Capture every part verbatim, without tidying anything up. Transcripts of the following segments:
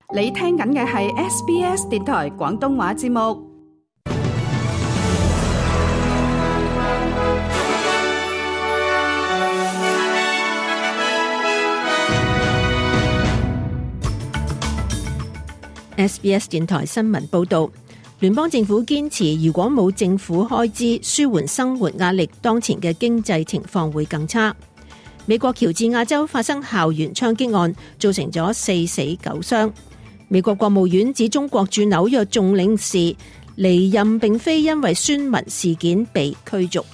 你聽緊嘅係 S B S 電台廣東話節目。 S B S 電台新聞報道，聯邦政府堅持如果冇政府開支舒緩生活壓力，當前嘅經濟情況會更差。美國喬治亞州發生校園槍擊案，造成咗四死九傷。美國國務院指中國駐紐約總領事離任並非因為宣文事件被驅逐。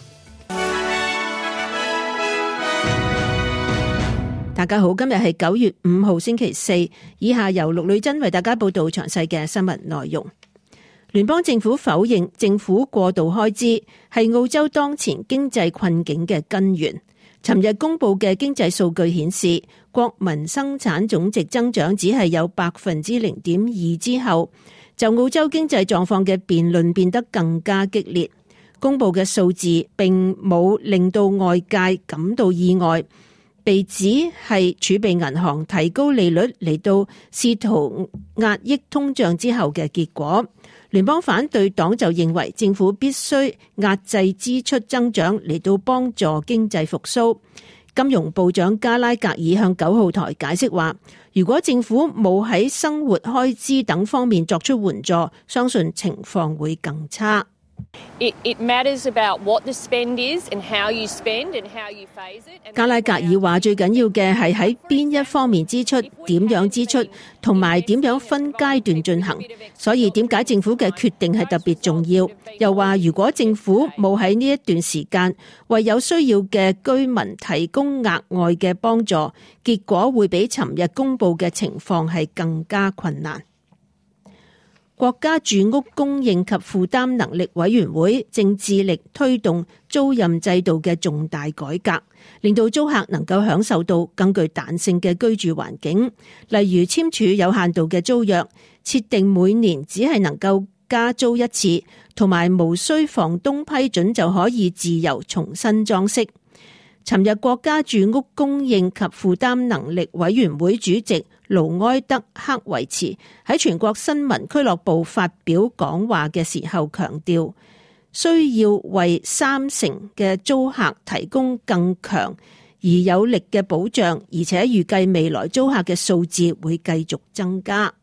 大家好，今日係九月五號星期四，以下由陸女珍為大家報道詳細嘅新聞內容。聯邦政府否認政府過度開支係澳洲當前經濟困境嘅根源。尋日公布嘅經濟數據顯示，國民生產總值增長只係有百分之零點二之後，就澳洲經濟狀況嘅辯論變得更加激烈。公布嘅數字並冇令到外界感到意外，被指係儲備銀行提高利率嚟到試圖壓抑通脹之後嘅結果。聯邦反對黨就認為政府必須壓制支出增長嚟到幫助經濟復甦。金融部長加拉格爾向九號台解釋話，如果政府冇喺生活開支等方面作出援助，相信情況會更差。 It, it matters about what the spend is and how you spend and how you phase it. 加拉格爾話最緊要嘅係喺邊一方面支出，點樣支出，同埋點樣分階段進行。所以點解政府嘅決定係特別重要？又話如果政府冇喺呢一段時間為有需要嘅居民提供額外嘅幫助，結果會比尋日公布嘅情況係更加困難。國家住屋供應及負擔能力委員會正致力推動租賃制度嘅重大改革，令到租客能夠享受到更具彈性嘅居住環境，例如簽署有限度嘅租約，設定每年只係能夠加租一次，同埋無需房東批准就可以自由重新裝飾。尋日國家住屋供應及負擔能力委員會主席盧埃德克維茨喺全國新聞俱樂部發表講話嘅時候強調，需要為三成嘅租客提供更強而有力嘅保障，而且預計未來租客嘅數字會繼續增加。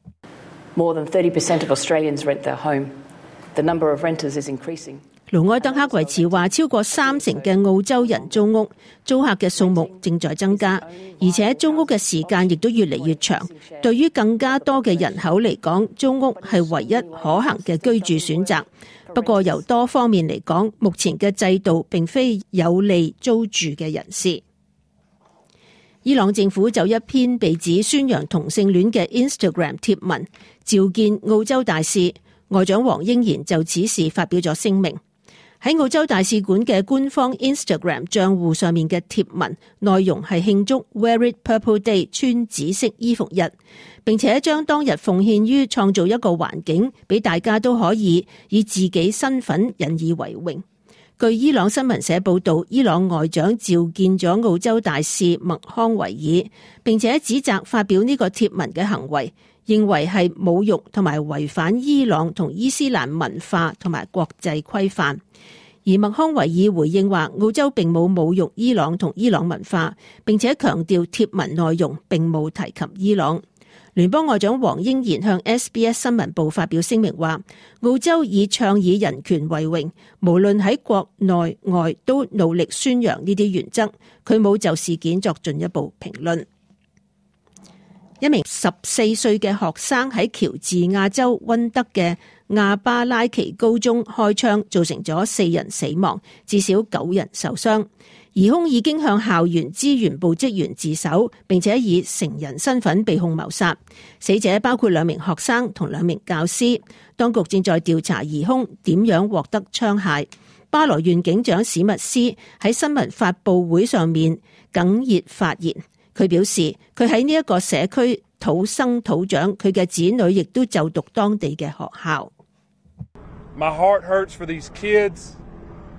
More than thirty percent of Australians rent their home. The number of renters is increasing. 盧埃德克維茨話，超過三成嘅澳洲人租屋，租客嘅數目正在增加，而且租屋嘅時間亦都越嚟越長。對於更加多嘅人口嚟講，租屋係唯一可行嘅居住選擇。不過由多方面嚟講，目前嘅制度並非有利租住嘅人士。伊朗政府就一篇被指宣揚同性戀嘅 Instagram 貼文召見澳洲大使，外長黃英賢就此事發表咗聲明。喺澳洲大使館嘅官方 Instagram 賬戶上面嘅貼文內容係慶祝 Wear It Purple Day 穿紫色衣服日，並且將當日奉獻於創造一個環境俾大家都可以以自己身份引以為榮。據伊朗新聞社報道，伊朗外長召見咗澳洲大使麥康維爾，並且指責發表呢個貼文嘅行為，認為係侮辱同埋違反伊朗同伊斯蘭文化同埋國際規範。而麥康維爾回應話，澳洲並冇侮辱伊朗同伊朗文化，並且強調貼文內容並冇提及伊朗。聯邦外長黃英賢向 S B S 新聞部發表聲明話，澳洲以倡議人權為榮，無論喺國內外都努力宣揚呢啲原則。佢冇就事件作進一步評論。一名十四歲嘅學生喺喬治亞州溫德嘅亞巴拉奇高中開槍，造成咗四人死亡，至少九人受傷。疑兇已經向校園資源部職員自首，並且以成人身份被控謀殺。死者包括兩名學生同兩名教師。當局正在調查疑兇點樣獲得槍械。巴羅縣警長史密斯喺新聞發佈會上面哽咽發言。佢表示，佢喺呢一個社區土生土長，佢嘅子女亦都就讀當地嘅學校。 My heart hurts for these kids.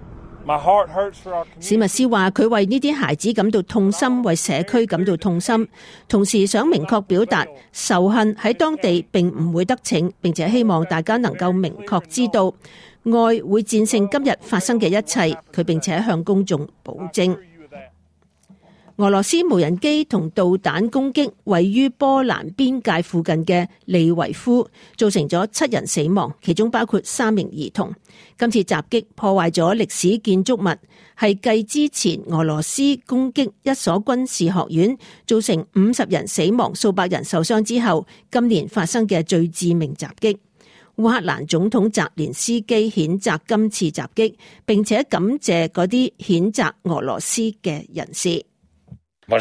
史密斯話佢為呢啲孩子感到痛心，為社區感到痛心，同時想明確表達仇恨喺當地並唔會得逞，並且希望大家能夠明確知道愛會戰勝今日發生嘅一切。佢並且向公眾保證。俄羅斯無人機同導彈攻擊位於波蘭邊界附近嘅利維夫，造成咗七人死亡，其中包括三名兒童。今次襲擊破壞咗歷史建築物，係繼之前俄羅斯攻擊一所軍事學院，造成五十人死亡、數百人受傷之後，今年發生嘅最致命襲擊。烏克蘭總統澤連斯基譴責今次襲擊，並且感謝嗰啲譴責俄羅斯嘅人士。 It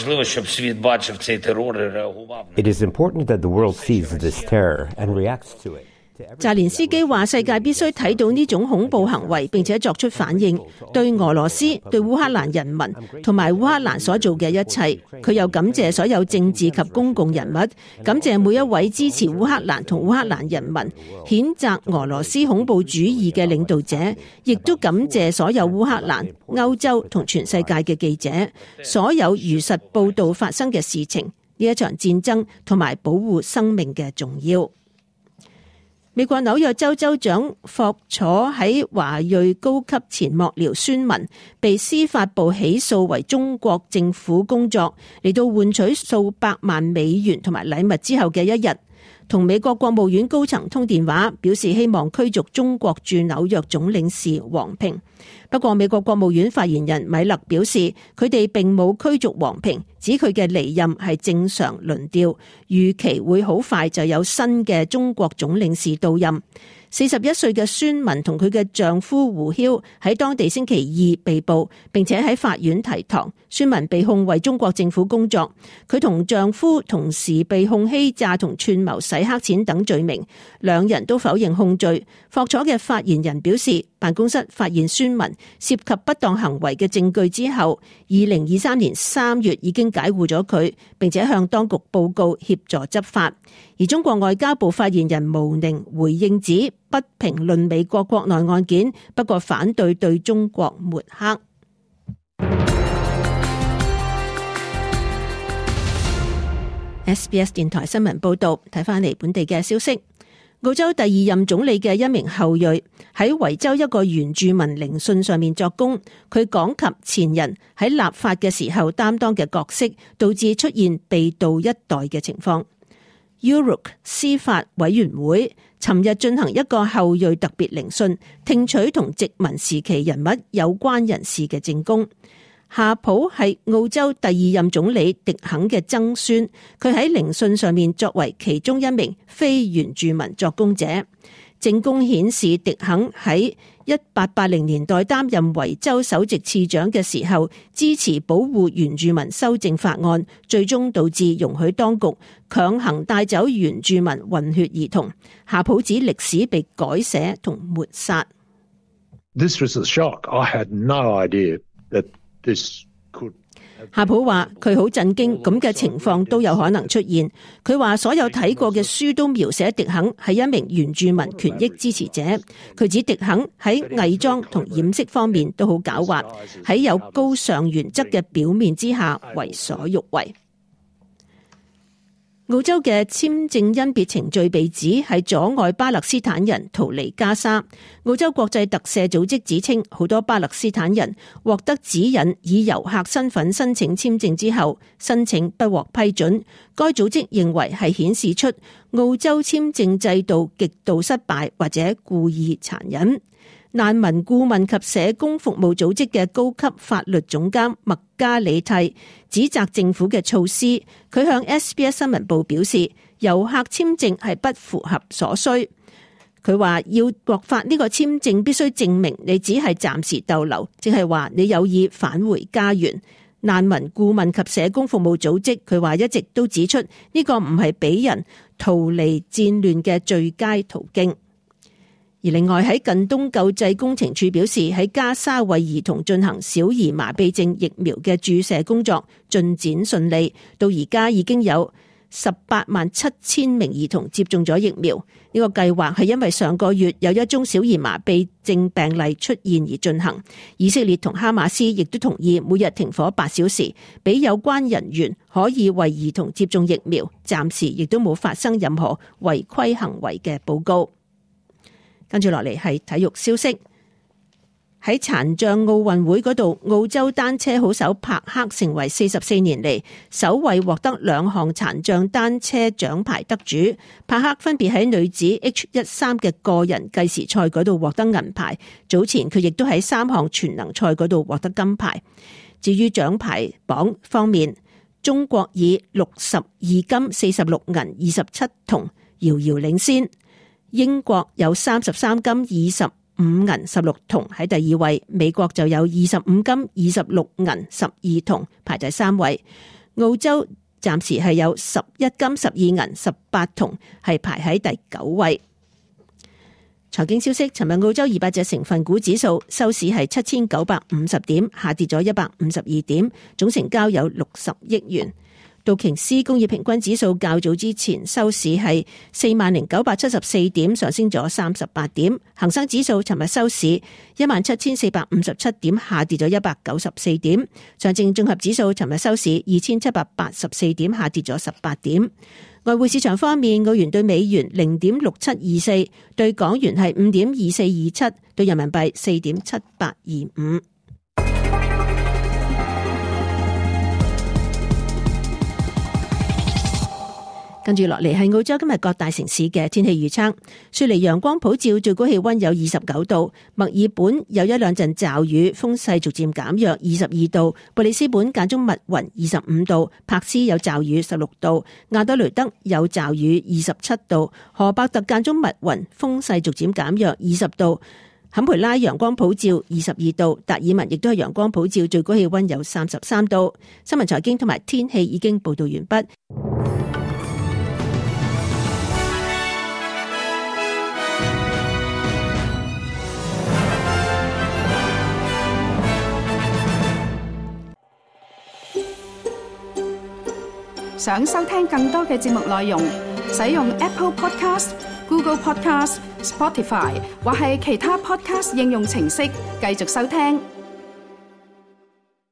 is important that the world sees this terror and reacts to it. 澤連斯基話：世界必須睇到呢種恐怖行為，並且作出反應，對俄羅斯、對烏克蘭人民同埋烏克蘭所做嘅一切。佢又感謝所有政治及公共人物，感謝每一位支持烏克蘭同烏克蘭人民、譴責俄羅斯恐怖主義嘅領導者，亦都感謝所有烏克蘭、歐洲同全世界嘅記者，所有如實報導發生嘅事情，呢一場戰爭同埋保護生命嘅重要。美國紐約州州長霍楚喺華裔高級前幕僚孫文被司法部起訴為中國政府工作，嚟到換取數百萬美元同埋禮物之後嘅一日，同美國國務院高層通電話，表示希望驅逐中國駐紐約總領事王平。不過美國國務院發言人米勒表示，佢哋並冇驅逐王平，指佢嘅離任係正常輪調，預期會好快就有新嘅中國總領事到任。四十一歲嘅孫文同佢嘅丈夫胡曉喺當地星期二被捕，並且喺法院提堂。孫文被控為中國政府工作，佢同丈夫同時被控欺詐同串謀洗黑錢等罪名，兩人都否認控罪。霍楚嘅發言人表示，辦公室發現孫文涉及不當行為嘅證據之後，二零二三年三月已經解僱咗佢，並且向當局報告協助執法。而中國外交部發言人毛寧回應指，不評論美國國內案件，不過反對對中國抹黑。S B S 電台新聞報道，睇返嚟本地嘅消息。澳洲第二任總理嘅一名後裔喺維州一個原住民聆訊上面作供，佢講及前人喺立法嘅時候擔當嘅角色，導致出現被盜一代嘅情況。Yurok 司法委員會尋日進行一個後裔特別聆訊，聽取同殖民時期人物有關人士嘅證供。夏普係澳洲第二任總理迪肯嘅曾孫，佢喺聆訊上面作為其中一名非原住民作供者。證供顯示，迪肯喺一八八零年代擔任維州首席次長嘅時候，支持保護原住民修正法案，最終導致容許當局強行帶走原住民混血兒童。夏普指歷史被改寫同抹殺。 This was a shock. I had no idea that this could。 夏普話佢好震驚，咁嘅情況都有可能出現。佢話所有睇過嘅書都描寫迪肯係一名原住民權益支持者。佢指迪肯喺偽裝同掩飾方面都好狡猾，喺有高尚原則嘅表面之下為所欲為。澳洲嘅簽證甄別程序被指係阻礙巴勒斯坦人逃離加沙。澳洲國際特赦組織指稱，好多巴勒斯坦人獲得指引以遊客身份申請簽證之後，申請不獲批准。該組織認為係顯示出澳洲簽證制度極度失敗或者故意殘忍。難民顧問及社工服務組織嘅高級法律總監麥加里蒂指責政府嘅措施。佢向 S B S 新聞報表示，遊客簽證係不符合所需。佢話要獲發呢個簽證必須證明你只係暫時逗留，即係話你有意返回家園。難民顧問及社工服務組織佢話一直都指出呢個唔係俾人逃離戰亂嘅最佳途徑。而另外喺近東救濟工程處表示，喺加沙為兒童進行小兒麻痹症疫苗嘅注射工作進展順利，到而家已經有十八萬七千名兒童接種咗疫苗。呢個計劃係因為上個月有一宗小兒麻痹症病例出現而進行。以色列同哈馬斯亦都同意每日停火八小時，俾有關人員可以為兒童接種疫苗。暫時亦都冇發生任何違規行為嘅報告。跟住落嚟係體育消息。喺殘障奧運會嗰度，澳洲單車好手帕克成為四十四年嚟首位獲得兩項殘障單車獎牌得主。帕克分別喺女子 H 十三 嘅個人計時賽嗰度獲得銀牌，早前佢亦都喺三項全能賽嗰度獲得金牌。至於獎牌榜方面，中國以六十二金、四十六銀、二十七銅遙遙領先，英國有三十三金、二十五銀十六銅喺第二位，美國就有二十五金二十六銀十二銅排第三位，澳洲暫時係有十一金十二銀十八銅係排喺第九位。財經消息，尋日澳洲二百隻成分股指數收市係七千九百五十點，下跌咗一百五十二點，總成交有六十億元。道瓊斯工業平均指數較早之前收市係四萬零九百七十四點，上升咗三十八點。恒生指數尋日收市一萬七千四百五十七點，下跌咗一百九十四點。上證綜合指數尋日收市二千七百八十四點，下跌咗十八點。外匯市場方面，澳元對美元零點六七二四，對港元係五點二四二七，對人民幣四點七八二五。跟住落嚟係澳洲今日各大城市嘅天氣預測。雪梨陽光普照，最高氣溫有二十九度；墨爾本有一兩陣驟雨，風勢逐漸減弱，二十二度；布里斯本間中密雲，二十五度；柏斯有驟雨，十六度；亞德雷德有驟雨，二十七度；荷伯特間中密雲，風勢逐漸減弱，二十度；坎培拉陽光普照，二十二度；達爾文亦都係陽光普照，最高氣溫有三十三度。新聞財經同埋天氣已經報道完畢。 想收聽更多嘅節目內容，使用 Apple Podcast、Google Podcast、Spotify 或係其他 Podcast 應用程式繼續收聽。